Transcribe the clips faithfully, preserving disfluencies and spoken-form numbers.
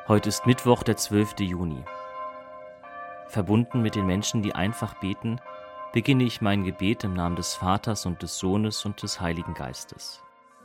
Heute ist Mittwoch, der zwölfte Juni. Verbunden mit den Menschen, die einfach beten, beginne ich mein Gebet im Namen des Vaters und des Sohnes und des Heiligen Geistes.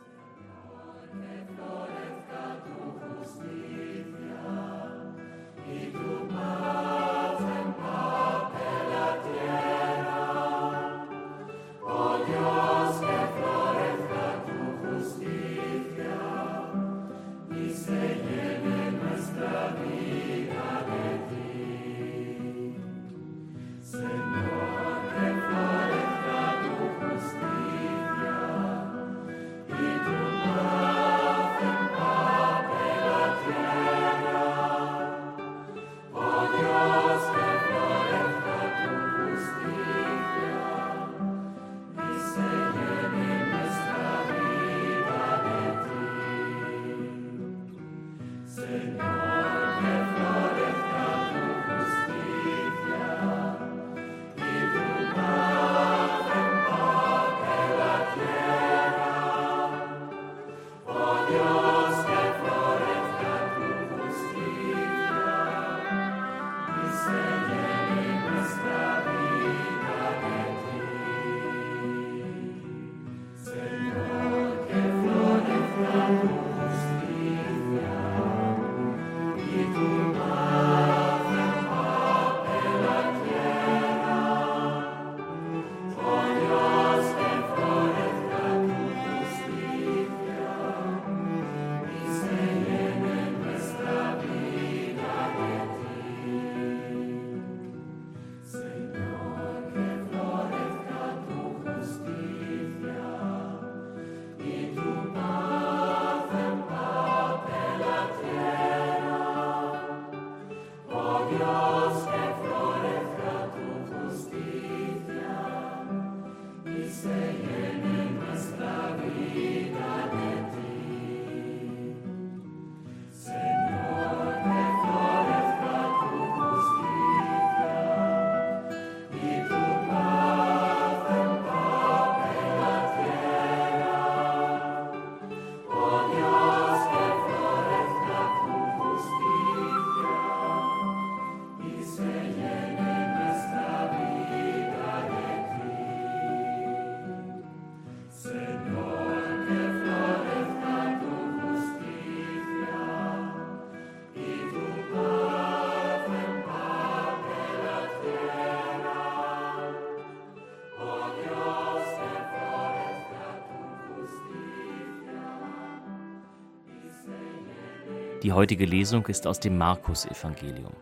Die heutige Lesung ist aus dem Markus-Evangelium.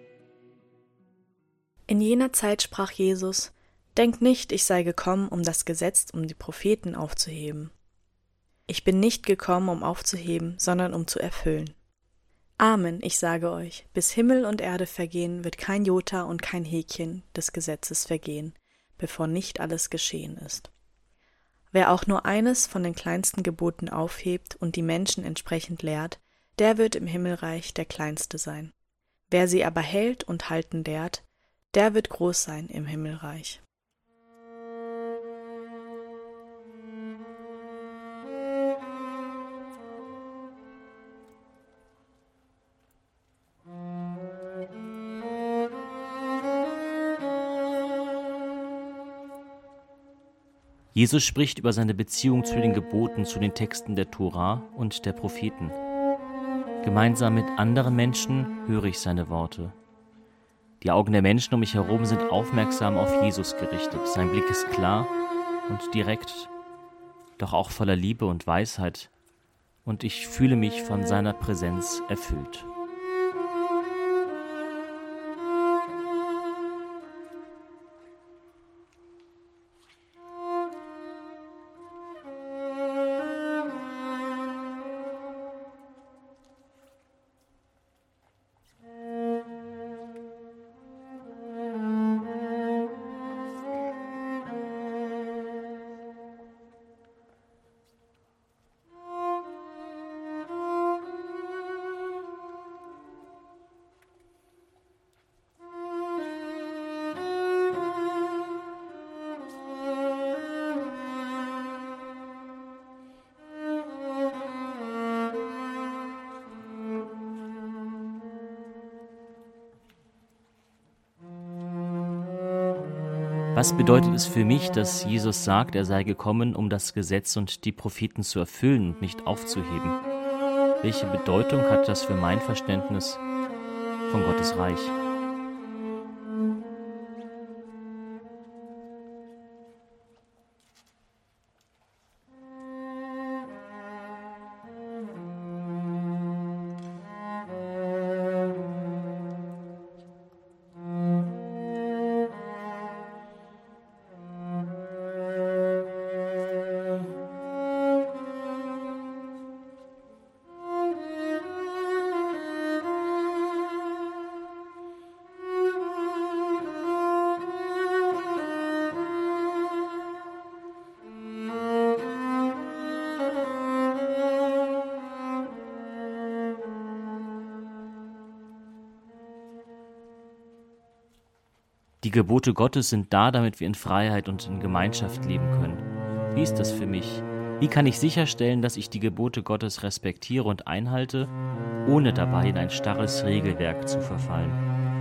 In jener Zeit sprach Jesus: Denkt nicht, ich sei gekommen, um das Gesetz und die Propheten aufzuheben. Ich bin nicht gekommen, um aufzuheben, sondern um zu erfüllen. Amen, ich sage euch, bis Himmel und Erde vergehen, wird kein Jota und kein Häkchen des Gesetzes vergehen, bevor nicht alles geschehen ist. Wer auch nur eines von den kleinsten Geboten aufhebt und die Menschen entsprechend lehrt, der wird im Himmelreich der Kleinste sein. Wer sie aber hält und halten lehrt, der wird groß sein im Himmelreich. Jesus spricht über seine Beziehung zu den Geboten, zu den Texten der Tora und der Propheten. Gemeinsam mit anderen Menschen höre ich seine Worte. Die Augen der Menschen um mich herum sind aufmerksam auf Jesus gerichtet. Sein Blick ist klar und direkt, doch auch voller Liebe und Weisheit, und ich fühle mich von seiner Präsenz erfüllt. Was bedeutet es für mich, dass Jesus sagt, er sei gekommen, um das Gesetz und die Propheten zu erfüllen und nicht aufzuheben? Welche Bedeutung hat das für mein Verständnis von Gottes Reich? Die Gebote Gottes sind da, damit wir in Freiheit und in Gemeinschaft leben können. Wie ist das für mich? Wie kann ich sicherstellen, dass ich die Gebote Gottes respektiere und einhalte, ohne dabei in ein starres Regelwerk zu verfallen?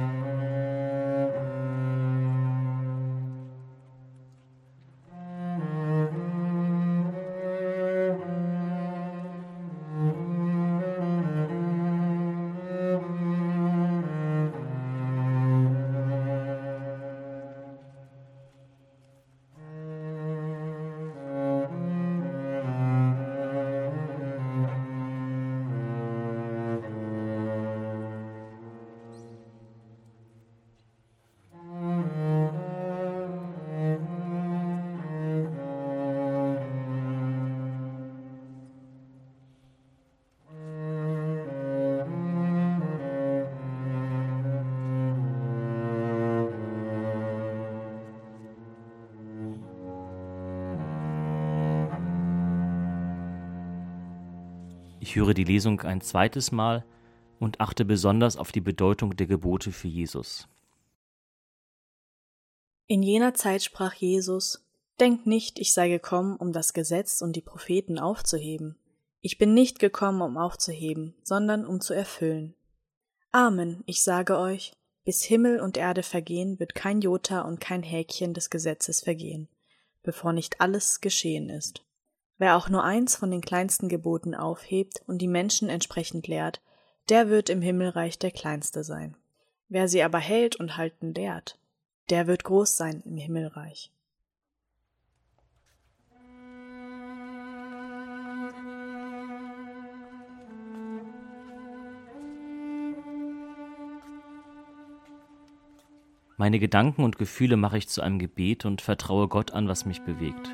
Ich höre die Lesung ein zweites Mal und achte besonders auf die Bedeutung der Gebote für Jesus. In jener Zeit sprach Jesus: Denkt nicht, ich sei gekommen, um das Gesetz und die Propheten aufzuheben. Ich bin nicht gekommen, um aufzuheben, sondern um zu erfüllen. Amen, ich sage euch, bis Himmel und Erde vergehen, wird kein Jota und kein Häkchen des Gesetzes vergehen, bevor nicht alles geschehen ist. Wer auch nur eins von den kleinsten Geboten aufhebt und die Menschen entsprechend lehrt, der wird im Himmelreich der Kleinste sein. Wer sie aber hält und halten lehrt, der wird groß sein im Himmelreich. Meine Gedanken und Gefühle mache ich zu einem Gebet und vertraue Gott an, was mich bewegt.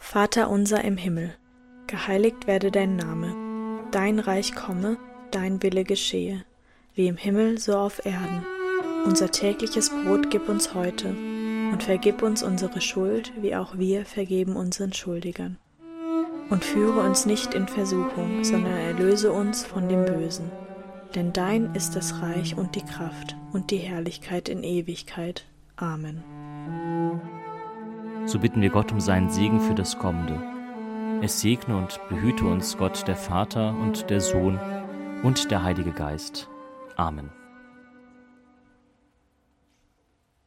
Vater unser im Himmel, geheiligt werde dein Name, dein Reich komme, dein Wille geschehe, wie im Himmel so auf Erden. Unser tägliches Brot gib uns heute und vergib uns unsere Schuld, wie auch wir vergeben unseren Schuldigern. Und führe uns nicht in Versuchung, sondern erlöse uns von dem Bösen. Denn dein ist das Reich und die Kraft und die Herrlichkeit in Ewigkeit. Amen. So bitten wir Gott um seinen Segen für das Kommende. Es segne und behüte uns Gott, der Vater und der Sohn und der Heilige Geist. Amen.